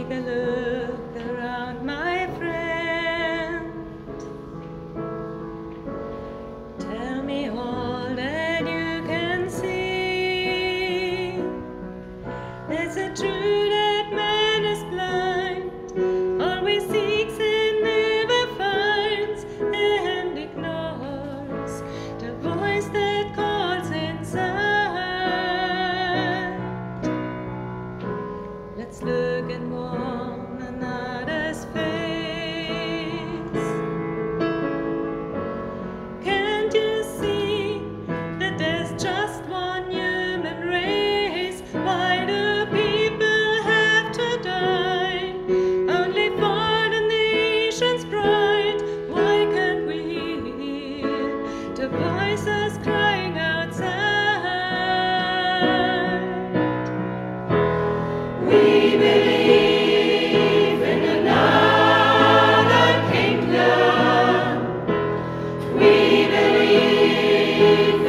take a look around, my friend. Tell me all that you can see. Is it true that man is blind, always seeks and never finds, and ignores the voice that calls inside? Let's look at one another's face. Can't you see that there's just one human race? Why do people have to die only for the nation's pride? Why can't we hear the voices crying outside? We believe in another kingdom. We believe